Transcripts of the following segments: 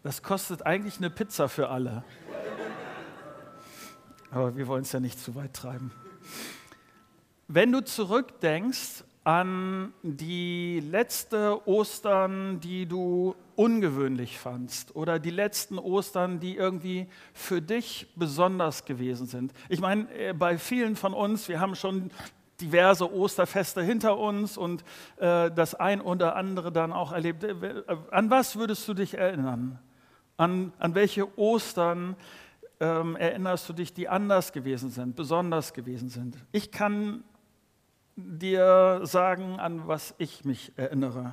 Das kostet eigentlich eine Pizza für alle. Aber wir wollen es ja nicht zu weit treiben. Wenn du zurückdenkst an die letzte Ostern, die du ungewöhnlich fandst oder die letzten Ostern, die irgendwie für dich besonders gewesen sind. Ich meine, bei vielen von uns, wir haben schon diverse Osterfeste hinter uns und das ein oder andere dann auch erlebt. An was würdest du dich erinnern? An welche Ostern erinnerst du dich, die anders gewesen sind, besonders gewesen sind? Ich kann dir sagen, an was ich mich erinnere.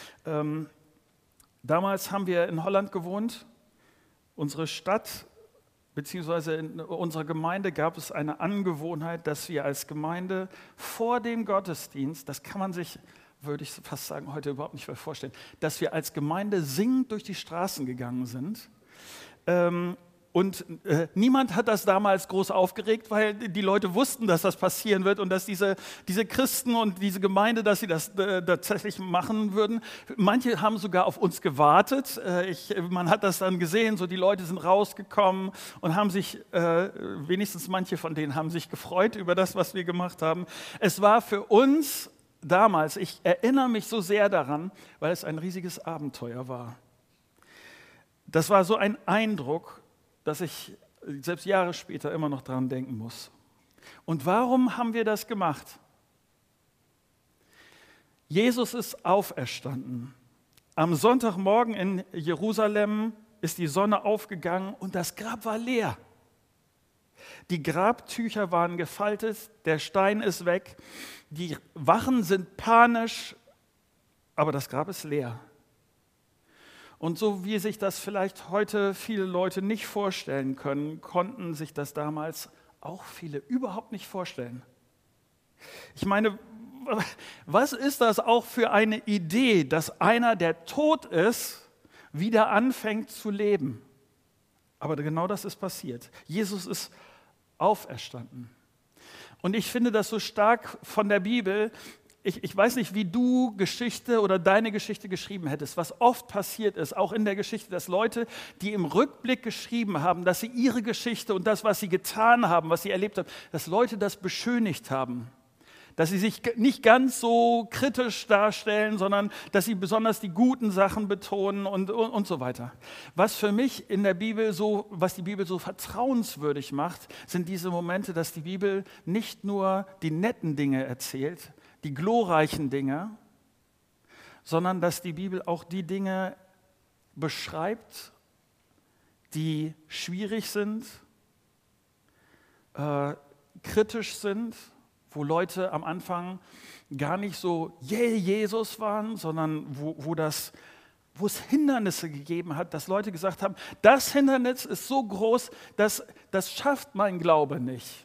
Damals haben wir in Holland gewohnt. Unsere Stadt beziehungsweise in unserer Gemeinde gab es eine Angewohnheit, dass wir als Gemeinde vor dem Gottesdienst, das kann man sich, würde ich fast sagen, heute überhaupt nicht mehr vorstellen, dass wir als Gemeinde singend durch die Straßen gegangen sind. Und niemand hat das damals groß aufgeregt, weil die Leute wussten, dass das passieren wird und dass diese Christen und diese Gemeinde, dass sie das tatsächlich machen würden. Manche haben sogar auf uns gewartet. Man hat das dann gesehen, so die Leute sind rausgekommen und haben sich, wenigstens manche von denen haben sich gefreut über das, was wir gemacht haben. Es war für uns damals, ich erinnere mich so sehr daran, weil es ein riesiges Abenteuer war. Das war so ein Eindruck, dass ich selbst Jahre später immer noch daran denken muss. Und warum haben wir das gemacht? Jesus ist auferstanden. Am Sonntagmorgen in Jerusalem ist die Sonne aufgegangen und das Grab war leer. Die Grabtücher waren gefaltet, der Stein ist weg, die Wachen sind panisch, aber das Grab ist leer. Und so wie sich das vielleicht heute viele Leute nicht vorstellen können, konnten sich das damals auch viele überhaupt nicht vorstellen. Ich meine, was ist das auch für eine Idee, dass einer, der tot ist, wieder anfängt zu leben? Aber genau das ist passiert. Jesus ist auferstanden. Und ich finde das so stark von der Bibel. Ich weiß nicht, wie du Geschichte oder deine Geschichte geschrieben hättest, was oft passiert ist, auch in der Geschichte, dass Leute, die im Rückblick geschrieben haben, dass sie ihre Geschichte und das, was sie getan haben, was sie erlebt haben, dass Leute das beschönigt haben. Dass sie sich nicht ganz so kritisch darstellen, sondern dass sie besonders die guten Sachen betonen und so weiter. Was für mich in der Bibel was die Bibel so vertrauenswürdig macht, sind diese Momente, dass die Bibel nicht nur die netten Dinge erzählt, die glorreichen Dinge, sondern dass die Bibel auch die Dinge beschreibt, die schwierig sind, kritisch sind, wo Leute am Anfang gar nicht so Jesus waren, sondern wo es Hindernisse gegeben hat, dass Leute gesagt haben, das Hindernis ist so groß, das schafft mein Glaube nicht.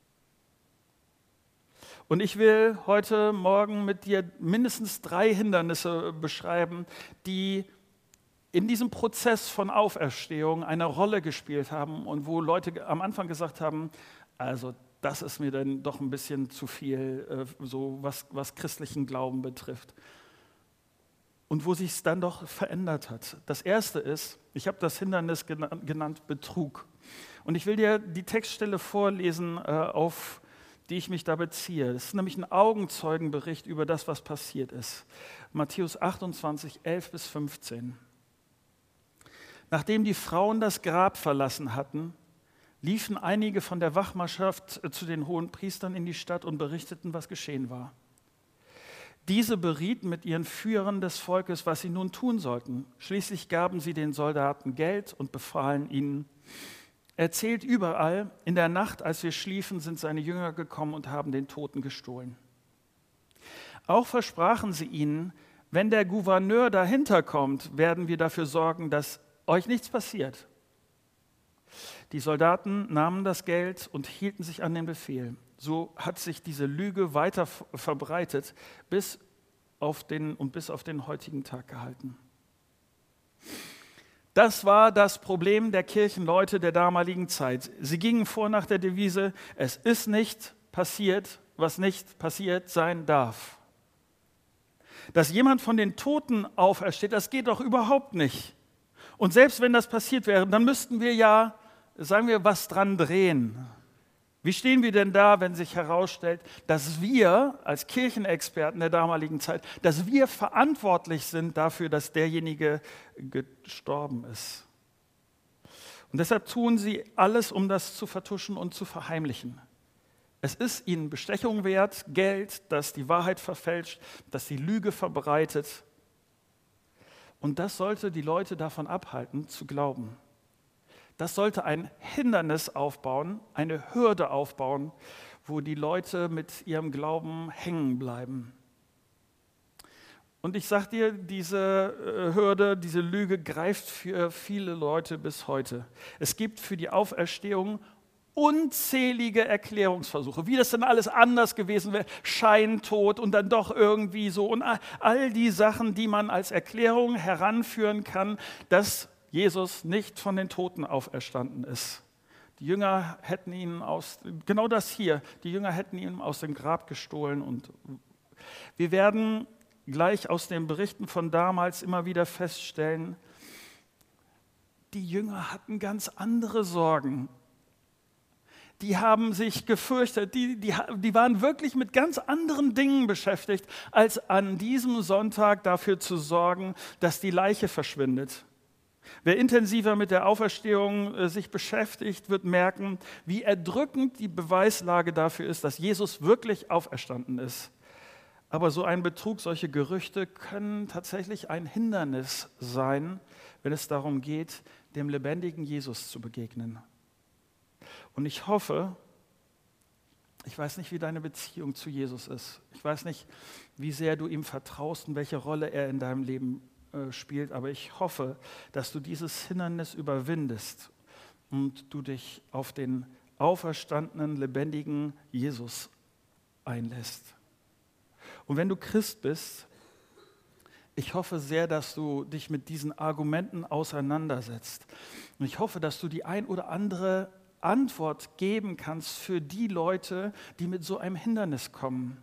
Und ich will heute Morgen mit dir mindestens 3 Hindernisse beschreiben, die in diesem Prozess von Auferstehung eine Rolle gespielt haben und wo Leute am Anfang gesagt haben, also das ist mir dann doch ein bisschen zu viel, so was christlichen Glauben betrifft. Und wo sich es dann doch verändert hat. Das erste ist, ich habe das Hindernis genannt Betrug. Und ich will dir die Textstelle vorlesen, auf die ich mich da beziehe. Das ist nämlich ein Augenzeugenbericht über das, was passiert ist. Matthäus 28, 11 bis 15. Nachdem die Frauen das Grab verlassen hatten, liefen einige von der Wachmannschaft zu den Hohenpriestern in die Stadt und berichteten, was geschehen war. Diese berieten mit ihren Führern des Volkes, was sie nun tun sollten. Schließlich gaben sie den Soldaten Geld und befahlen ihnen: Erzählt überall, in der Nacht, als wir schliefen, sind seine Jünger gekommen und haben den Toten gestohlen. Auch versprachen sie ihnen, wenn der Gouverneur dahinter kommt, werden wir dafür sorgen, dass euch nichts passiert. Die Soldaten nahmen das Geld und hielten sich an den Befehl. So hat sich diese Lüge weiter verbreitet bis auf den heutigen Tag gehalten. Das war das Problem der Kirchenleute der damaligen Zeit. Sie gingen vor nach der Devise: Es ist nicht passiert, was nicht passiert sein darf. Dass jemand von den Toten aufersteht, das geht doch überhaupt nicht. Und selbst wenn das passiert wäre, dann müssten wir ja, sagen wir, was dran drehen. Wie stehen wir denn da, wenn sich herausstellt, dass wir als Kirchenexperten der damaligen Zeit, dass wir verantwortlich sind dafür, dass derjenige gestorben ist? Und deshalb tun sie alles, um das zu vertuschen und zu verheimlichen. Es ist ihnen Bestechung wert, Geld, das die Wahrheit verfälscht, das die Lüge verbreitet. Und das sollte die Leute davon abhalten, zu glauben. Das sollte ein Hindernis aufbauen, eine Hürde aufbauen, wo die Leute mit ihrem Glauben hängen bleiben. Und ich sage dir, diese Hürde, diese Lüge greift für viele Leute bis heute. Es gibt für die Auferstehung unzählige Erklärungsversuche, wie das denn alles anders gewesen wäre, Scheintod und dann doch irgendwie so und all die Sachen, die man als Erklärung heranführen kann, dass Jesus nicht von den Toten auferstanden ist. Die Jünger hätten ihn genau das hier, die Jünger hätten ihn aus dem Grab gestohlen. Und wir werden gleich aus den Berichten von damals immer wieder feststellen, die Jünger hatten ganz andere Sorgen. Die haben sich gefürchtet, die waren wirklich mit ganz anderen Dingen beschäftigt, als an diesem Sonntag dafür zu sorgen, dass die Leiche verschwindet. Wer intensiver mit der Auferstehung sich beschäftigt, wird merken, wie erdrückend die Beweislage dafür ist, dass Jesus wirklich auferstanden ist. Aber so ein Betrug, solche Gerüchte können tatsächlich ein Hindernis sein, wenn es darum geht, dem lebendigen Jesus zu begegnen. Und ich hoffe, ich weiß nicht, wie deine Beziehung zu Jesus ist. Ich weiß nicht, wie sehr du ihm vertraust und welche Rolle er in deinem Leben spielt, aber ich hoffe, dass du dieses Hindernis überwindest und du dich auf den auferstandenen, lebendigen Jesus einlässt. Und wenn du Christ bist, ich hoffe sehr, dass du dich mit diesen Argumenten auseinandersetzt. Und ich hoffe, dass du die ein oder andere Antwort geben kannst für die Leute, die mit so einem Hindernis kommen.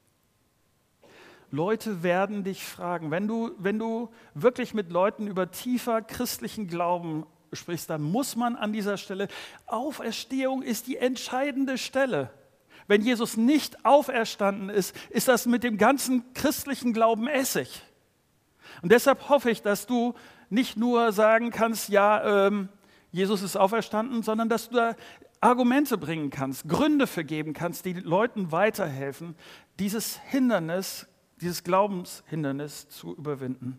Leute werden dich fragen, wenn du wirklich mit Leuten über tiefer christlichen Glauben sprichst, dann muss man an dieser Stelle, Auferstehung ist die entscheidende Stelle. Wenn Jesus nicht auferstanden ist, ist das mit dem ganzen christlichen Glauben Essig. Und deshalb hoffe ich, dass du nicht nur sagen kannst, ja, Jesus ist auferstanden, sondern dass du da Argumente bringen kannst, Gründe für geben kannst, die Leuten weiterhelfen, dieses Hindernis, dieses Glaubenshindernis zu überwinden.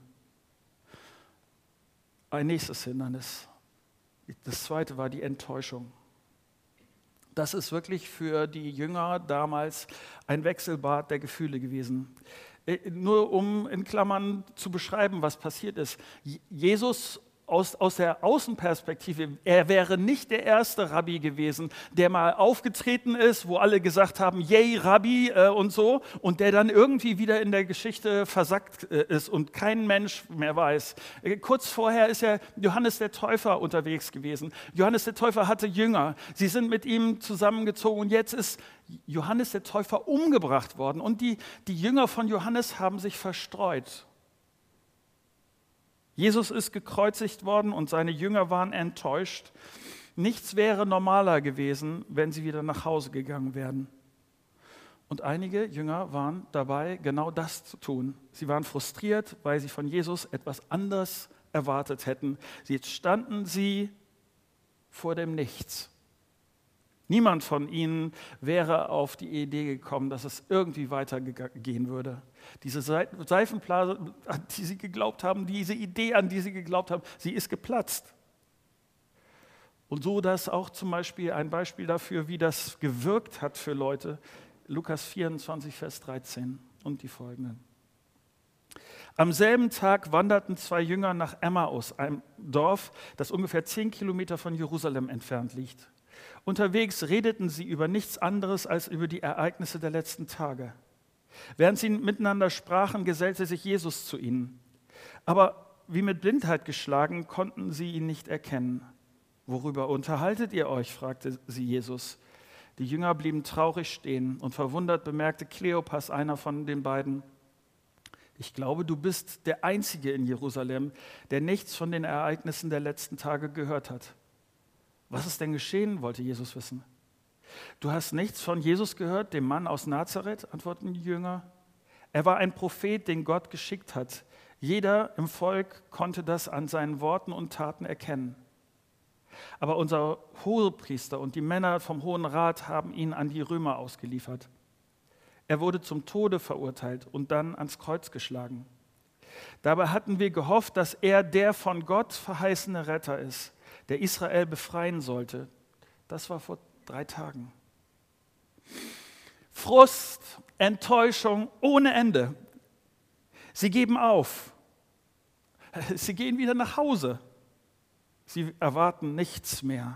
Ein nächstes Hindernis. Das zweite war die Enttäuschung. Das ist wirklich für die Jünger damals ein Wechselbad der Gefühle gewesen. Nur um in Klammern zu beschreiben, was passiert ist. Jesus aus der Außenperspektive, er wäre nicht der erste Rabbi gewesen, der mal aufgetreten ist, wo alle gesagt haben, yay, Rabbi und so, und der dann irgendwie wieder in der Geschichte versackt ist und kein Mensch mehr weiß. Kurz vorher ist ja Johannes der Täufer unterwegs gewesen. Johannes der Täufer hatte Jünger. Sie sind mit ihm zusammengezogen und jetzt ist Johannes der Täufer umgebracht worden und die Jünger von Johannes haben sich verstreut. Jesus ist gekreuzigt worden und seine Jünger waren enttäuscht. Nichts wäre normaler gewesen, wenn sie wieder nach Hause gegangen wären. Und einige Jünger waren dabei, genau das zu tun. Sie waren frustriert, weil sie von Jesus etwas anderes erwartet hätten. Jetzt standen sie vor dem Nichts. Niemand von ihnen wäre auf die Idee gekommen, dass es irgendwie weitergehen würde. Diese Seifenblase, an die sie geglaubt haben, diese Idee, an die sie geglaubt haben, sie ist geplatzt. Und so, dass auch zum Beispiel ein Beispiel dafür, wie das gewirkt hat für Leute, Lukas 24, Vers 13 und die folgenden. Am selben Tag wanderten 2 Jünger nach Emmaus, einem Dorf, das ungefähr 10 Kilometer von Jerusalem entfernt liegt. Unterwegs redeten sie über nichts anderes als über die Ereignisse der letzten Tage. Während sie miteinander sprachen, gesellte sich Jesus zu ihnen. Aber wie mit Blindheit geschlagen, konnten sie ihn nicht erkennen. »Worüber unterhaltet ihr euch?« fragte sie Jesus. Die Jünger blieben traurig stehen und verwundert bemerkte Kleopas, einer von den beiden, Ich glaube, du bist der Einzige in Jerusalem, der nichts von den Ereignissen der letzten Tage gehört hat. Was ist denn geschehen, wollte Jesus wissen. Du hast nichts von Jesus gehört, dem Mann aus Nazareth, antworteten die Jünger. Er war ein Prophet, den Gott geschickt hat. Jeder im Volk konnte das an seinen Worten und Taten erkennen. Aber unser Hohepriester und die Männer vom Hohen Rat haben ihn an die Römer ausgeliefert. Er wurde zum Tode verurteilt und dann ans Kreuz geschlagen. Dabei hatten wir gehofft, dass er der von Gott verheißene Retter ist, der Israel befreien sollte. Das war vor 3 Tagen. Frust, Enttäuschung ohne Ende. Sie geben auf. Sie gehen wieder nach Hause. Sie erwarten nichts mehr.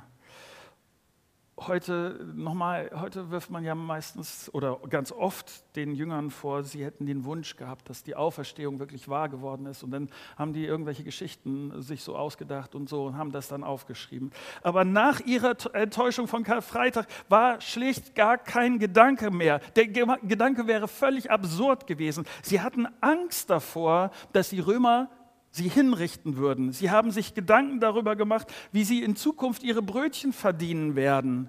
Heute wirft man ja meistens oder ganz oft den Jüngern vor, sie hätten den Wunsch gehabt, dass die Auferstehung wirklich wahr geworden ist. Und dann haben die irgendwelche Geschichten sich so ausgedacht und so und haben das dann aufgeschrieben. Aber nach ihrer Enttäuschung von Karfreitag war schlicht gar kein Gedanke mehr. Der Gedanke wäre völlig absurd gewesen. Sie hatten Angst davor, dass die Römer sie hinrichten würden. Sie haben sich Gedanken darüber gemacht, wie sie in Zukunft ihre Brötchen verdienen werden.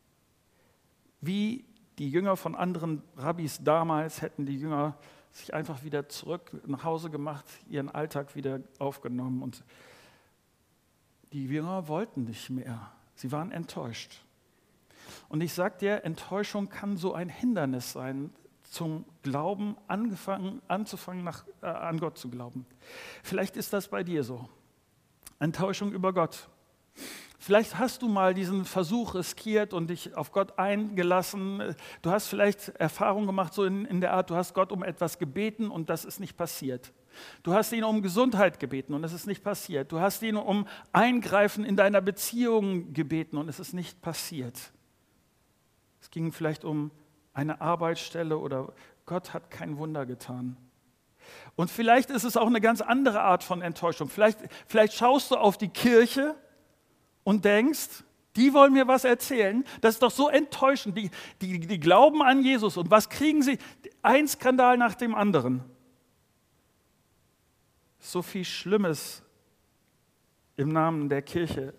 Wie die Jünger von anderen Rabbis damals hätten die Jünger sich einfach wieder zurück nach Hause gemacht, ihren Alltag wieder aufgenommen. Und die Jünger wollten nicht mehr. Sie waren enttäuscht. Und ich sage dir, Enttäuschung kann so ein Hindernis sein, zum Glauben anzufangen, an Gott zu glauben. Vielleicht ist das bei dir so. Enttäuschung über Gott. Vielleicht hast du mal diesen Versuch riskiert und dich auf Gott eingelassen. Du hast vielleicht Erfahrungen gemacht, so in der Art, du hast Gott um etwas gebeten und das ist nicht passiert. Du hast ihn um Gesundheit gebeten und es ist nicht passiert. Du hast ihn um Eingreifen in deiner Beziehung gebeten und es ist nicht passiert. Es ging vielleicht um eine Arbeitsstelle oder Gott hat kein Wunder getan. Und vielleicht ist es auch eine ganz andere Art von Enttäuschung. Vielleicht schaust du auf die Kirche und denkst, die wollen mir was erzählen. Das ist doch so enttäuschend. Die glauben an Jesus und was kriegen sie? Ein Skandal nach dem anderen. So viel Schlimmes im Namen der Kirche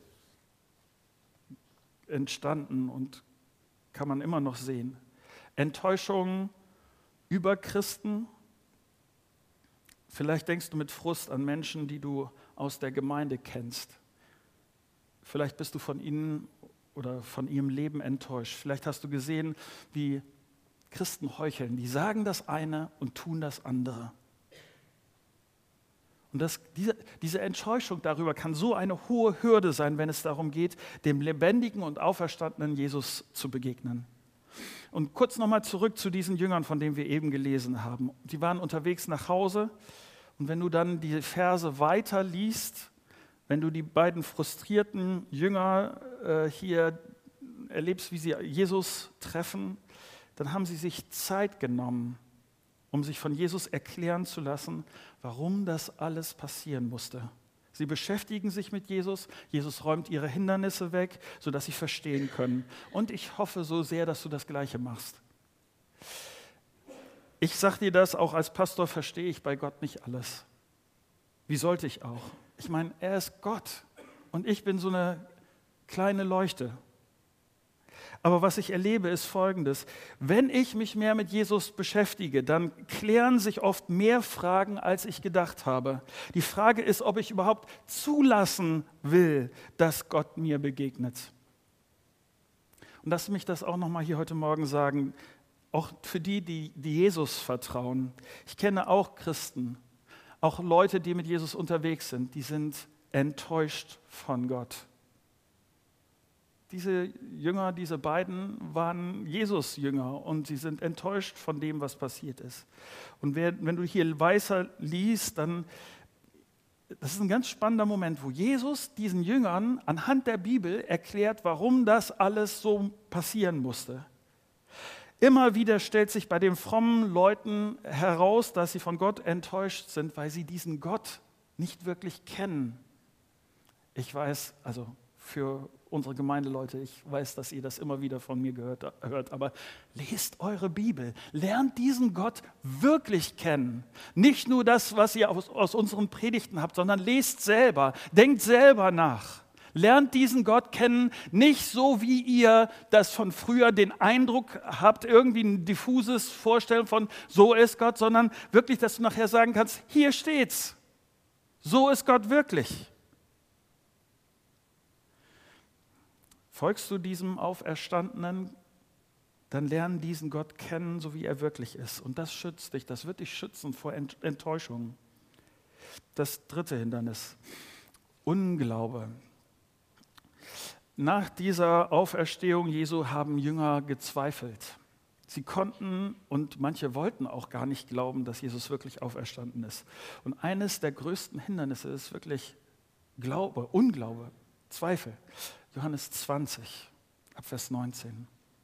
entstanden und kann man immer noch sehen. Enttäuschung über Christen. Vielleicht denkst du mit Frust an Menschen, die du aus der Gemeinde kennst. Vielleicht bist du von ihnen oder von ihrem Leben enttäuscht. Vielleicht hast du gesehen, wie Christen heucheln. Die sagen das eine und tun das andere. Und diese Enttäuschung darüber kann so eine hohe Hürde sein, wenn es darum geht, dem lebendigen und auferstandenen Jesus zu begegnen. Und kurz nochmal zurück zu diesen Jüngern, von denen wir eben gelesen haben. Die waren unterwegs nach Hause und wenn du dann die Verse weiter liest, wenn du die beiden frustrierten Jünger hier erlebst, wie sie Jesus treffen, dann haben sie sich Zeit genommen, um sich von Jesus erklären zu lassen, warum das alles passieren musste. Sie beschäftigen sich mit Jesus, Jesus räumt ihre Hindernisse weg, sodass sie verstehen können. Und ich hoffe so sehr, dass du das Gleiche machst. Ich sage dir das, auch als Pastor verstehe ich bei Gott nicht alles. Wie sollte ich auch? Ich meine, er ist Gott und ich bin so eine kleine Leuchte. Aber was ich erlebe, ist Folgendes. Wenn ich mich mehr mit Jesus beschäftige, dann klären sich oft mehr Fragen, als ich gedacht habe. Die Frage ist, ob ich überhaupt zulassen will, dass Gott mir begegnet. Und lass mich das auch nochmal hier heute Morgen sagen, auch für die Jesus vertrauen. Ich kenne auch Christen, auch Leute, die mit Jesus unterwegs sind, die sind enttäuscht von Gott. Diese Jünger, diese beiden waren Jesus-Jünger und sie sind enttäuscht von dem, was passiert ist. Und wenn du hier weiter liest, dann, das ist ein ganz spannender Moment, wo Jesus diesen Jüngern anhand der Bibel erklärt, warum das alles so passieren musste. Immer wieder stellt sich bei den frommen Leuten heraus, dass sie von Gott enttäuscht sind, weil sie diesen Gott nicht wirklich kennen. Ich weiß, also für unsere Gemeindeleute. Ich weiß, dass ihr das immer wieder von mir hört, aber lest eure Bibel. Lernt diesen Gott wirklich kennen. Nicht nur das, was ihr aus unseren Predigten habt, sondern lest selber, denkt selber nach. Lernt diesen Gott kennen, nicht so, wie ihr das von früher den Eindruck habt, irgendwie ein diffuses Vorstellen von, so ist Gott, sondern wirklich, dass du nachher sagen kannst, hier steht's. So ist Gott wirklich. Folgst du diesem Auferstandenen, dann lern diesen Gott kennen, so wie er wirklich ist. Und das schützt dich, das wird dich schützen vor Enttäuschungen. Das dritte Hindernis, Unglaube. Nach dieser Auferstehung Jesu haben Jünger gezweifelt. Sie konnten und manche wollten auch gar nicht glauben, dass Jesus wirklich auferstanden ist. Und eines der größten Hindernisse ist wirklich Glaube, Unglaube, Zweifel. Johannes 20, ab Vers 19.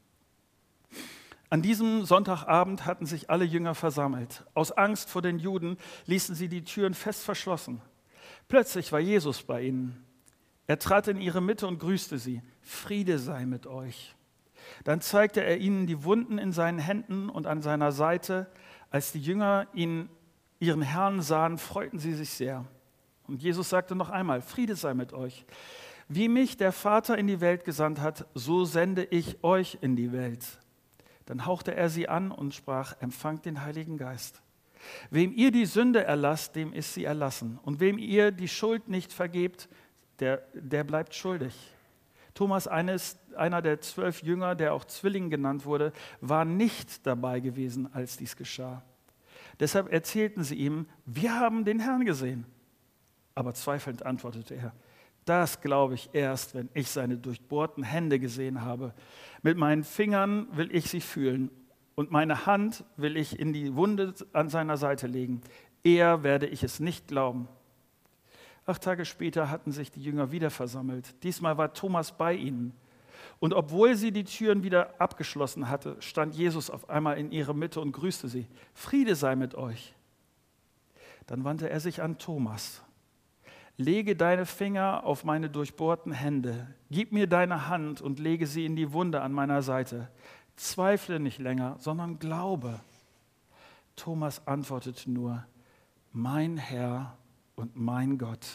An diesem Sonntagabend hatten sich alle Jünger versammelt. Aus Angst vor den Juden ließen sie die Türen fest verschlossen. Plötzlich war Jesus bei ihnen. Er trat in ihre Mitte und grüßte sie. Friede sei mit euch. Dann zeigte er ihnen die Wunden in seinen Händen und an seiner Seite. Als die Jünger ihren Herrn sahen, freuten sie sich sehr. Und Jesus sagte noch einmal, Friede sei mit euch. Wie mich der Vater in die Welt gesandt hat, so sende ich euch in die Welt. Dann hauchte er sie an und sprach, empfangt den Heiligen Geist. Wem ihr die Sünde erlasst, dem ist sie erlassen. Und wem ihr die Schuld nicht vergebt, der bleibt schuldig. Thomas, einer der 12 Jünger, der auch Zwilling genannt wurde, war nicht dabei gewesen, als dies geschah. Deshalb erzählten sie ihm, wir haben den Herrn gesehen. Aber zweifelnd antwortete er, das glaube ich erst, wenn ich seine durchbohrten Hände gesehen habe. Mit meinen Fingern will ich sie fühlen und meine Hand will ich in die Wunde an seiner Seite legen. Eher werde ich es nicht glauben. 8 Tage später hatten sich die Jünger wieder versammelt. Diesmal war Thomas bei ihnen. Und obwohl sie die Türen wieder abgeschlossen hatte, stand Jesus auf einmal in ihrer Mitte und grüßte sie. Friede sei mit euch. Dann wandte er sich an Thomas. Lege deine Finger auf meine durchbohrten Hände. Gib mir deine Hand und lege sie in die Wunde an meiner Seite. Zweifle nicht länger, sondern glaube. Thomas antwortete nur, mein Herr und mein Gott.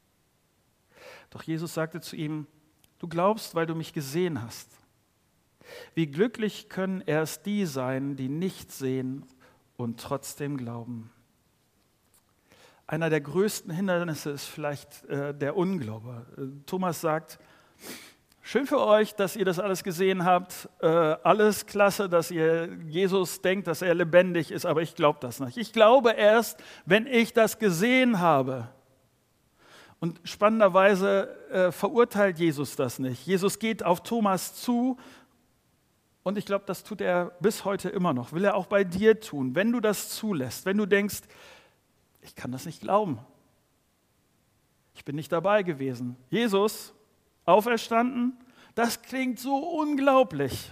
Doch Jesus sagte zu ihm, du glaubst, weil du mich gesehen hast. Wie glücklich können erst die sein, die nicht sehen und trotzdem glauben. Einer der größten Hindernisse ist vielleicht der Unglaube. Thomas sagt, schön für euch, dass ihr das alles gesehen habt. Alles klasse, dass ihr Jesus denkt, dass er lebendig ist, aber ich glaube das nicht. Ich glaube erst, wenn ich das gesehen habe. Und spannenderweise verurteilt Jesus das nicht. Jesus geht auf Thomas zu und ich glaube, das tut er bis heute immer noch. Will er auch bei dir tun, wenn du das zulässt, wenn du denkst, ich kann das nicht glauben. Ich bin nicht dabei gewesen. Jesus, auferstanden, das klingt so unglaublich.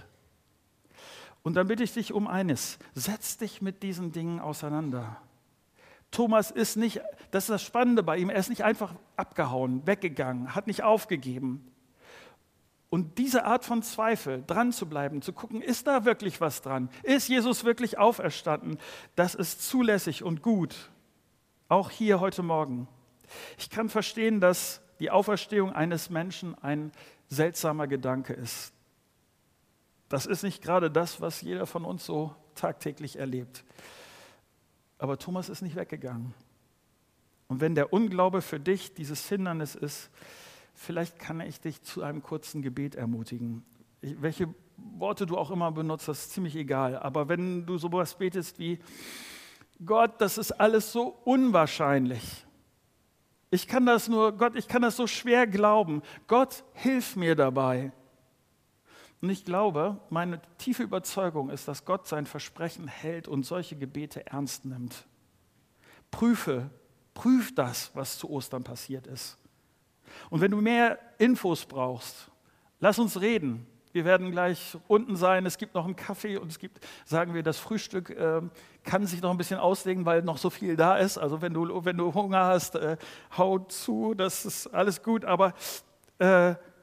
Und dann bitte ich dich um eines, setz dich mit diesen Dingen auseinander. Thomas ist nicht, das ist das Spannende bei ihm, er ist nicht einfach abgehauen, weggegangen, hat nicht aufgegeben. Und diese Art von Zweifel, dran zu bleiben, zu gucken, ist da wirklich was dran? Ist Jesus wirklich auferstanden? Das ist zulässig und gut. Auch hier heute Morgen. Ich kann verstehen, dass die Auferstehung eines Menschen ein seltsamer Gedanke ist. Das ist nicht gerade das, was jeder von uns so tagtäglich erlebt. Aber Thomas ist nicht weggegangen. Und wenn der Unglaube für dich dieses Hindernis ist, vielleicht kann ich dich zu einem kurzen Gebet ermutigen. Welche Worte du auch immer benutzt, das ist ziemlich egal. Aber wenn du sowas betest wie, Gott, das ist alles so unwahrscheinlich. Gott, ich kann das so schwer glauben. Gott, hilf mir dabei. Und ich glaube, meine tiefe Überzeugung ist, dass Gott sein Versprechen hält und solche Gebete ernst nimmt. Prüf das, was zu Ostern passiert ist. Und wenn du mehr Infos brauchst, lass uns reden. Wir werden gleich unten sein, es gibt noch einen Kaffee und sagen wir, das Frühstück kann sich noch ein bisschen auslegen, weil noch so viel da ist. Also wenn du Hunger hast, hau zu, das ist alles gut. Aber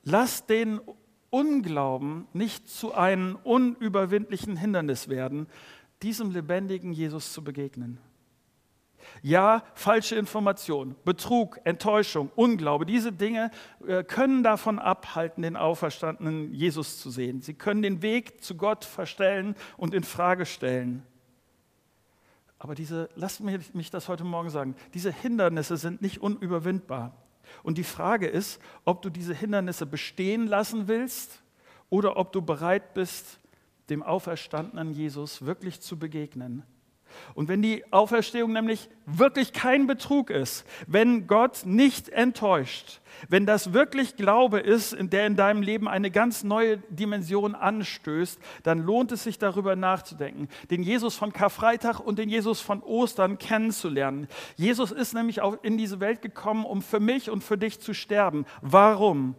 Lass den Unglauben nicht zu einem unüberwindlichen Hindernis werden, diesem lebendigen Jesus zu begegnen. Ja, falsche Information, Betrug, Enttäuschung, Unglaube, diese Dinge können davon abhalten, den auferstandenen Jesus zu sehen. Sie können den Weg zu Gott verstellen und in Frage stellen. Aber lasst mich das heute Morgen sagen, diese Hindernisse sind nicht unüberwindbar. Und die Frage ist, ob du diese Hindernisse bestehen lassen willst oder ob du bereit bist, dem auferstandenen Jesus wirklich zu begegnen. Und wenn die Auferstehung nämlich wirklich kein Betrug ist, wenn Gott nicht enttäuscht, wenn das wirklich Glaube ist, der in deinem Leben eine ganz neue Dimension anstößt, dann lohnt es sich darüber nachzudenken, den Jesus von Karfreitag und den Jesus von Ostern kennenzulernen. Jesus ist nämlich auch in diese Welt gekommen, um für mich und für dich zu sterben. Warum?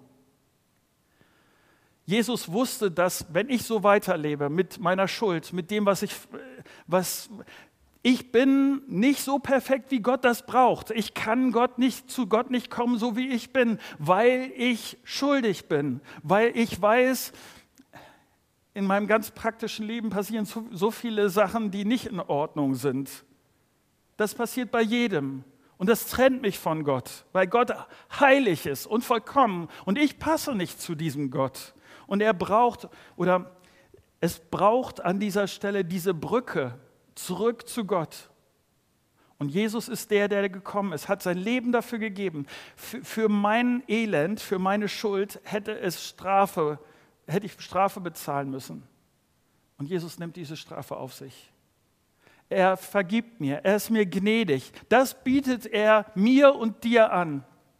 Jesus wusste, dass wenn ich so weiterlebe mit meiner Schuld, mit dem, was ich bin nicht so perfekt, wie Gott das braucht. Ich kann zu Gott nicht kommen, so wie ich bin, weil ich schuldig bin, weil ich weiß, in meinem ganz praktischen Leben passieren so viele Sachen, die nicht in Ordnung sind. Das passiert bei jedem. Und das trennt mich von Gott, weil Gott heilig ist und vollkommen. Und ich passe nicht zu diesem Gott. Und es braucht an dieser Stelle diese Brücke zurück zu Gott. Und Jesus ist der gekommen ist, hat sein Leben dafür gegeben. Für mein Elend, für meine Schuld hätte ich Strafe bezahlen müssen. Und Jesus nimmt diese Strafe auf sich. Er vergibt mir, er ist mir gnädig. Das bietet er mir und dir an.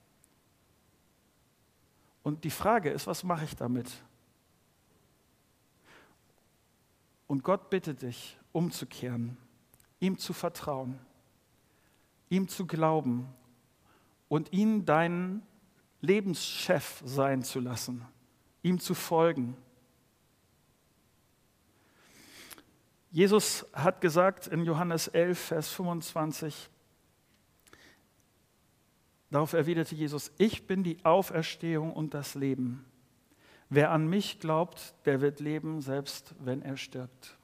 Und die Frage ist, was mache ich damit? Und Gott bittet dich, umzukehren, ihm zu vertrauen, ihm zu glauben und ihn deinen Lebenschef sein zu lassen, ihm zu folgen. Jesus hat gesagt in Johannes 11, Vers 25, darauf erwiderte Jesus, ich bin die Auferstehung und das Leben. Wer an mich glaubt, der wird leben, selbst wenn er stirbt.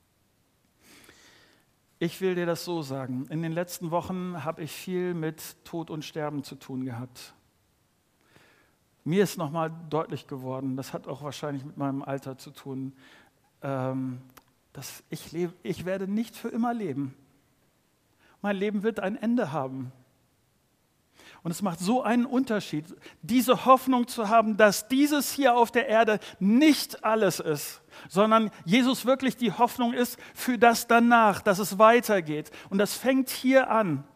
Ich will dir das so sagen. In den letzten Wochen habe ich viel mit Tod und Sterben zu tun gehabt. Mir ist nochmal deutlich geworden, das hat auch wahrscheinlich mit meinem Alter zu tun, dass ich werde nicht für immer leben. Mein Leben wird ein Ende haben. Und es macht so einen Unterschied, diese Hoffnung zu haben, dass dieses hier auf der Erde nicht alles ist, sondern Jesus wirklich die Hoffnung ist für das danach, dass es weitergeht. Und das fängt hier an.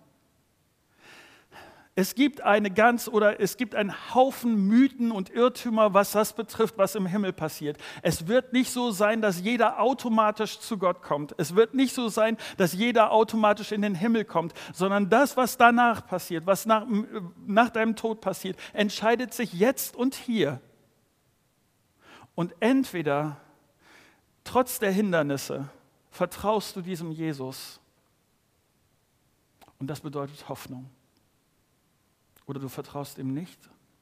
Es gibt einen Haufen Mythen und Irrtümer, was das betrifft, was im Himmel passiert. Es wird nicht so sein, dass jeder automatisch zu Gott kommt. Es wird nicht so sein, dass jeder automatisch in den Himmel kommt, sondern das, was danach passiert, was nach deinem Tod passiert, entscheidet sich jetzt und hier. Und entweder, trotz der Hindernisse, vertraust du diesem Jesus. Und das bedeutet Hoffnung. Oder du vertraust ihm nicht.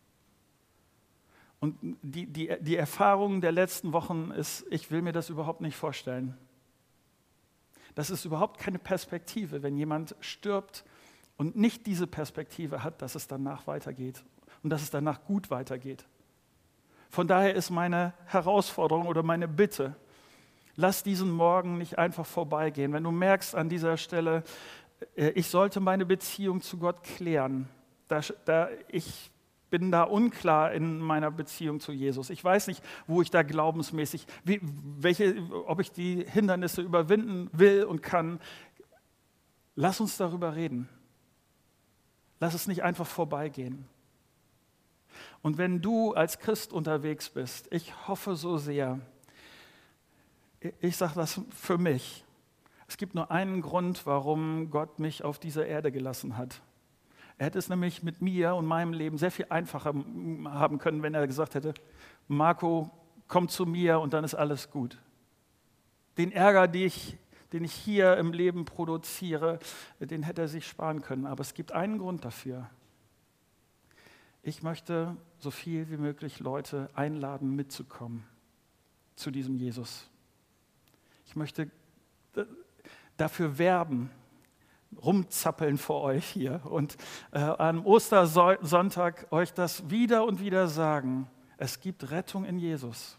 Und die Erfahrung der letzten Wochen ist, ich will mir das überhaupt nicht vorstellen. Das ist überhaupt keine Perspektive, wenn jemand stirbt und nicht diese Perspektive hat, dass es danach weitergeht und dass es danach gut weitergeht. Von daher ist meine Herausforderung oder meine Bitte, lass diesen Morgen nicht einfach vorbeigehen. Wenn du merkst an dieser Stelle, ich sollte meine Beziehung zu Gott klären, ich bin da unklar in meiner Beziehung zu Jesus. Ich weiß nicht, wo ich da glaubensmäßig, ob ich die Hindernisse überwinden will und kann. Lass uns darüber reden. Lass es nicht einfach vorbeigehen. Und wenn du als Christ unterwegs bist, ich hoffe so sehr, ich sage das für mich, es gibt nur einen Grund, warum Gott mich auf dieser Erde gelassen hat. Er hätte es nämlich mit mir und meinem Leben sehr viel einfacher haben können, wenn er gesagt hätte, Marco, komm zu mir und dann ist alles gut. Den Ärger, den ich hier im Leben produziere, den hätte er sich sparen können. Aber es gibt einen Grund dafür. Ich möchte so viel wie möglich Leute einladen, mitzukommen zu diesem Jesus. Ich möchte dafür werben, rumzappeln vor euch hier und am Ostersonntag euch das wieder und wieder sagen. Es gibt Rettung in Jesus.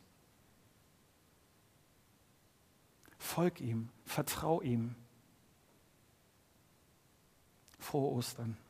Folg ihm, vertrau ihm. Frohe Ostern.